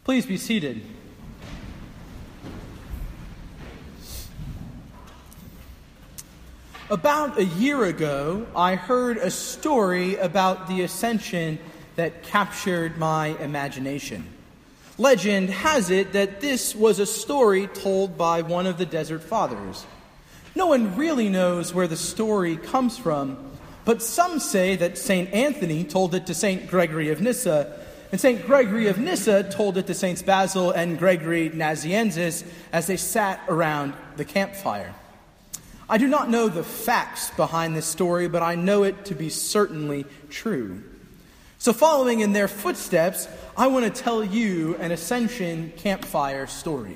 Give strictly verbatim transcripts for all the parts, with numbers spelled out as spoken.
Please be seated. About a year ago, I heard a story about the ascension that captured my imagination. Legend has it that this was a story told by one of the Desert Fathers. No one really knows where the story comes from, but some say that Saint Anthony told it to Saint Gregory of Nyssa, and Saint Gregory of Nyssa told it to Saints Basil and Gregory Nazianzus as they sat around the campfire. I do not know the facts behind this story, but I know it to be certainly true. So following in their footsteps, I want to tell you an Ascension campfire story.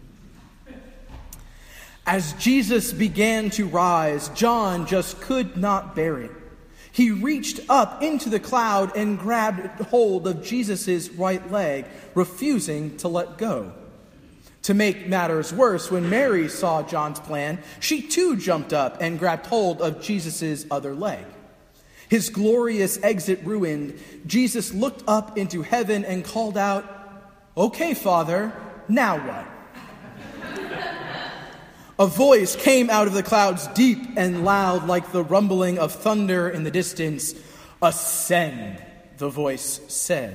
As Jesus began to rise, John just could not bear it. He reached up into the cloud and grabbed hold of Jesus' right leg, refusing to let go. To make matters worse, when Mary saw John's plan, she too jumped up and grabbed hold of Jesus' other leg. His glorious exit ruined, Jesus looked up into heaven and called out, "Okay, Father, now what?" A voice came out of the clouds, deep and loud like the rumbling of thunder in the distance. "Ascend," the voice said.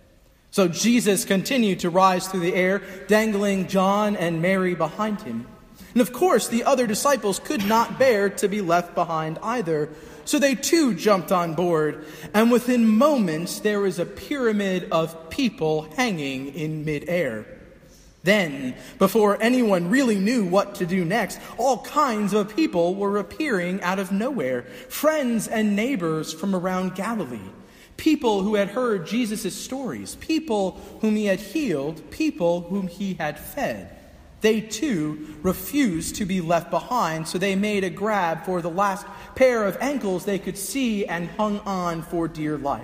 So Jesus continued to rise through the air, dangling John and Mary behind him. And of course, the other disciples could not bear to be left behind either. So they too jumped on board, and within moments there was a pyramid of people hanging in midair. Then, before anyone really knew what to do next, all kinds of people were appearing out of nowhere. Friends and neighbors from around Galilee. People who had heard Jesus' stories. People whom he had healed. People whom he had fed. They too refused to be left behind, so they made a grab for the last pair of ankles they could see and hung on for dear life.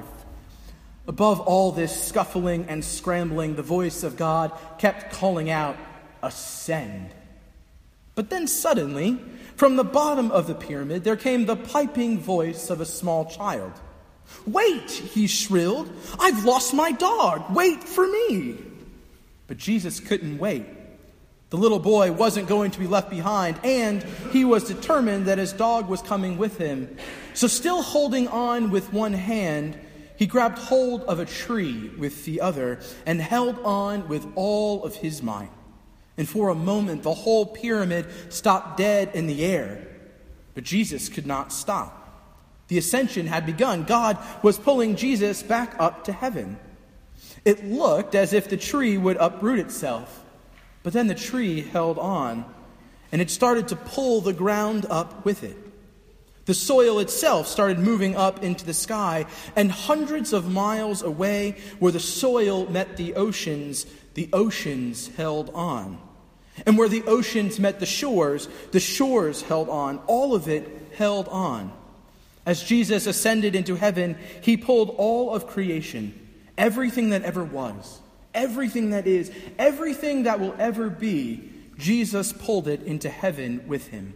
Above all this scuffling and scrambling, the voice of God kept calling out, "Ascend." But then suddenly, from the bottom of the pyramid, there came the piping voice of a small child. "Wait," he shrilled. "I've lost my dog. Wait for me." But Jesus couldn't wait. The little boy wasn't going to be left behind, and he was determined that his dog was coming with him. So still holding on with one hand, he grabbed hold of a tree with the other and held on with all of his might. And for a moment, the whole pyramid stopped dead in the air. But Jesus could not stop. The ascension had begun. God was pulling Jesus back up to heaven. It looked as if the tree would uproot itself. But then the tree held on, and it started to pull the ground up with it. The soil itself started moving up into the sky, and hundreds of miles away, where the soil met the oceans, the oceans held on. And where the oceans met the shores, the shores held on. All of it held on. As Jesus ascended into heaven, he pulled all of creation, everything that ever was, everything that is, everything that will ever be, Jesus pulled it into heaven with him.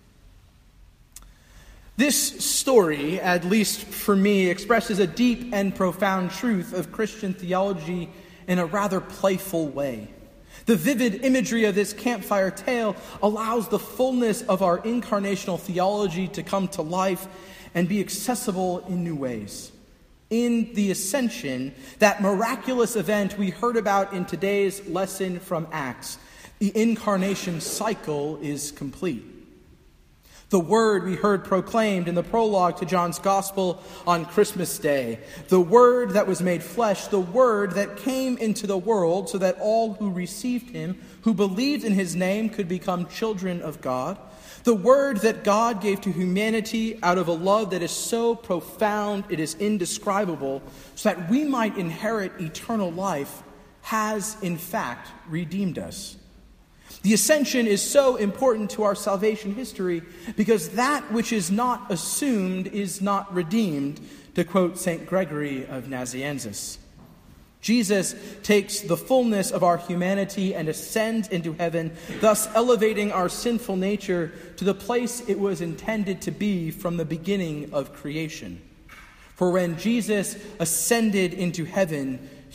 This story, at least for me, expresses a deep and profound truth of Christian theology in a rather playful way. The vivid imagery of this campfire tale allows the fullness of our incarnational theology to come to life and be accessible in new ways. In the Ascension, that miraculous event we heard about in today's lesson from Acts, the incarnation cycle is complete. The word we heard proclaimed in the prologue to John's Gospel on Christmas Day, the word that was made flesh, the word that came into the world so that all who received him, who believed in his name, could become children of God, the word that God gave to humanity out of a love that is so profound it is indescribable, so that we might inherit eternal life, has in fact redeemed us. The ascension is so important to our salvation history because that which is not assumed is not redeemed, to quote Saint Gregory of Nazianzus. Jesus takes the fullness of our humanity and ascends into heaven, thus elevating our sinful nature to the place it was intended to be from the beginning of creation. For when Jesus ascended into heaven,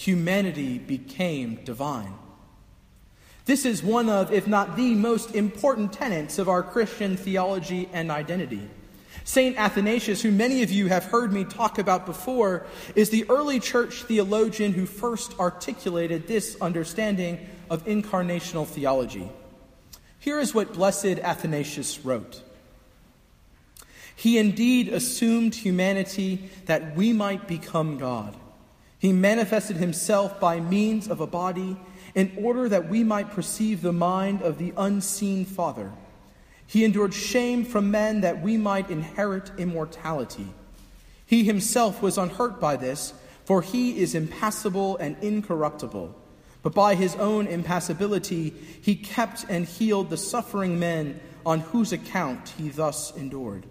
humanity became divine. This is one of, if not the most important tenets of our Christian theology and identity. Saint Athanasius, who many of you have heard me talk about before, is the early church theologian who first articulated this understanding of incarnational theology. Here is what Blessed Athanasius wrote. He indeed assumed humanity that we might become God. He manifested himself by means of a body in order that we might perceive the mind of the unseen Father. He endured shame from men that we might inherit immortality. He himself was unhurt by this, for he is impassible and incorruptible. But by his own impassibility he kept and healed the suffering men on whose account he thus endured.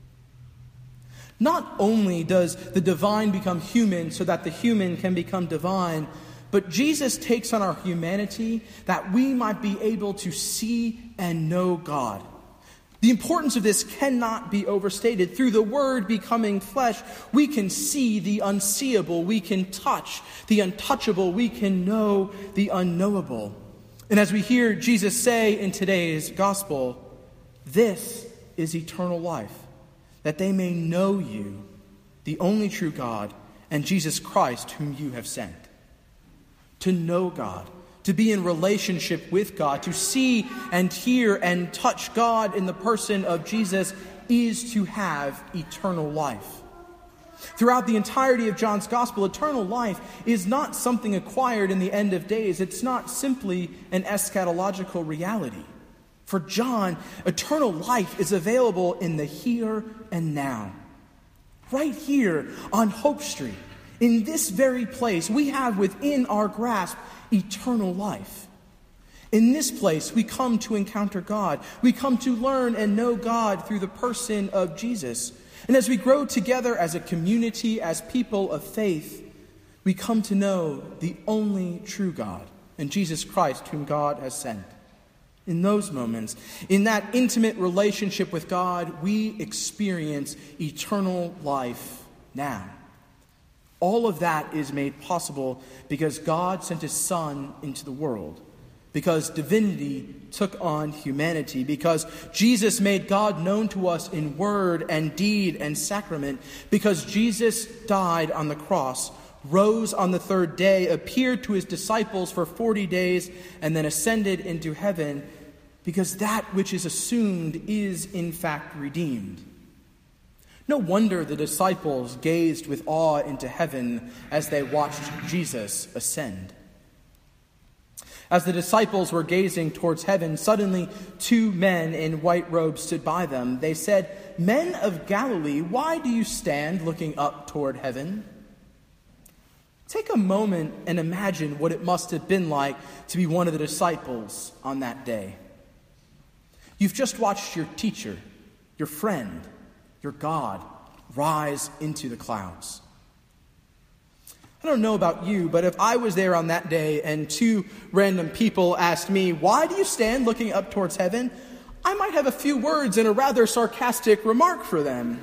Not only does the divine become human so that the human can become divine, but Jesus takes on our humanity that we might be able to see and know God. The importance of this cannot be overstated. Through the Word becoming flesh, we can see the unseeable, we can touch the untouchable, we can know the unknowable. And as we hear Jesus say in today's gospel, this is eternal life, that they may know you, the only true God, and Jesus Christ, whom you have sent. To know God, to be in relationship with God, to see and hear and touch God in the person of Jesus is to have eternal life. Throughout the entirety of John's gospel, eternal life is not something acquired in the end of days. It's not simply an eschatological reality. For John, eternal life is available in the here and now. Right here on Hope Street, in this very place, we have within our grasp eternal life. In this place, we come to encounter God. We come to learn and know God through the person of Jesus. And as we grow together as a community, as people of faith, we come to know the only true God and Jesus Christ, whom God has sent. In those moments, in that intimate relationship with God, we experience eternal life now. All of that is made possible because God sent his Son into the world, because divinity took on humanity, because Jesus made God known to us in word and deed and sacrament, because Jesus died on the cross, rose on the third day, appeared to his disciples for forty days, and then ascended into heaven, because that which is assumed is in fact redeemed. No wonder the disciples gazed with awe into heaven as they watched Jesus ascend. As the disciples were gazing towards heaven, suddenly two men in white robes stood by them. They said, "Men of Galilee, why do you stand looking up toward heaven?" Take a moment and imagine what it must have been like to be one of the disciples on that day. You've just watched your teacher, your friend, your God, rise into the clouds. I don't know about you, but if I was there on that day and two random people asked me, "Why do you stand looking up towards heaven?" I might have a few words and a rather sarcastic remark for them.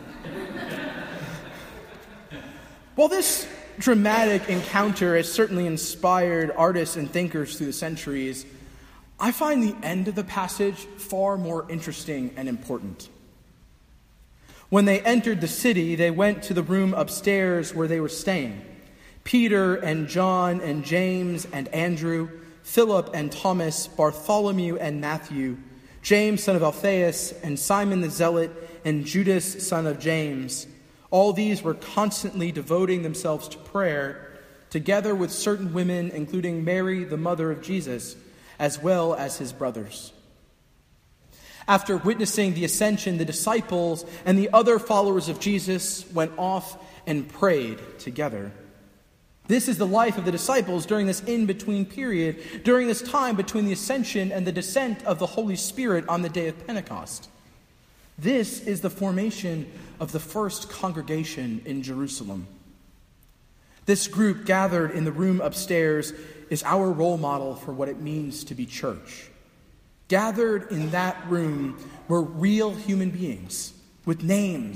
While this dramatic encounter has certainly inspired artists and thinkers through the centuries, I find the end of the passage far more interesting and important. When they entered the city, they went to the room upstairs where they were staying. Peter and John and James and Andrew, Philip and Thomas, Bartholomew and Matthew, James son of Alphaeus and Simon the Zealot and Judas son of James. All these were constantly devoting themselves to prayer, together with certain women, including Mary, the mother of Jesus, as well as his brothers. After witnessing the ascension, the disciples and the other followers of Jesus went off and prayed together. This is the life of the disciples during this in-between period, during this time between the ascension and the descent of the Holy Spirit on the day of Pentecost. This is the formation of the first congregation in Jerusalem. This group gathered in the room upstairs is our role model for what it means to be church. Gathered in that room were real human beings with names,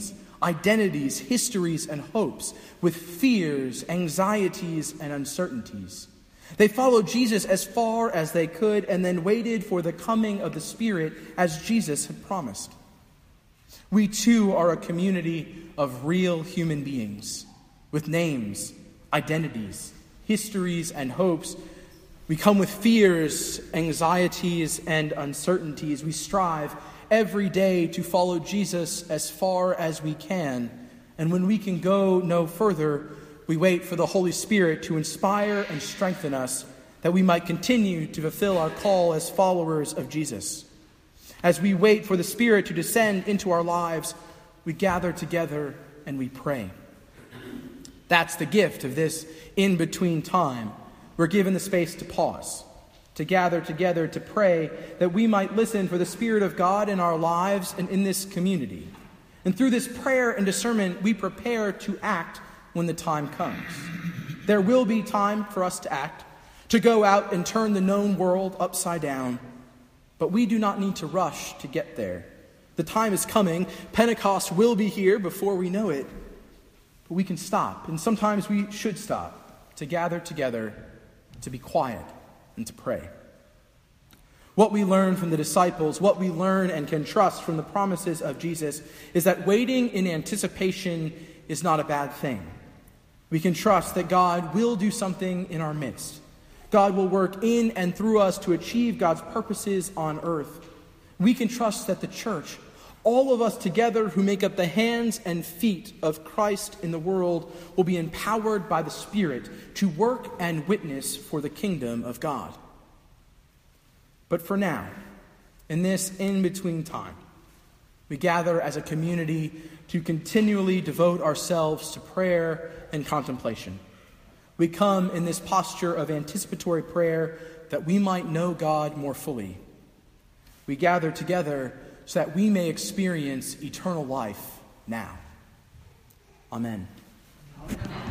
identities, histories, and hopes, with fears, anxieties, and uncertainties. They followed Jesus as far as they could and then waited for the coming of the Spirit as Jesus had promised. We too are a community of real human beings with names, identities, histories, and hopes. We come with fears, anxieties, and uncertainties. We strive every day to follow Jesus as far as we can. And when we can go no further, we wait for the Holy Spirit to inspire and strengthen us that we might continue to fulfill our call as followers of Jesus. As we wait for the Spirit to descend into our lives, we gather together and we pray. That's the gift of this in-between time. We're given the space to pause, to gather together to pray that we might listen for the Spirit of God in our lives and in this community. And through this prayer and discernment, we prepare to act when the time comes. There will be time for us to act, to go out and turn the known world upside down. But we do not need to rush to get there. The time is coming. Pentecost will be here before we know it. But we can stop, and sometimes we should stop, to gather together, to be quiet, and to pray. What we learn from the disciples, what we learn and can trust from the promises of Jesus, is that waiting in anticipation is not a bad thing. We can trust that God will do something in our midst. God will work in and through us to achieve God's purposes on earth. We can trust that the church, all of us together who make up the hands and feet of Christ in the world, will be empowered by the Spirit to work and witness for the kingdom of God. But for now, in this in-between time, we gather as a community to continually devote ourselves to prayer and contemplation. We come in this posture of anticipatory prayer that we might know God more fully. We gather together so that we may experience eternal life now. Amen. Amen.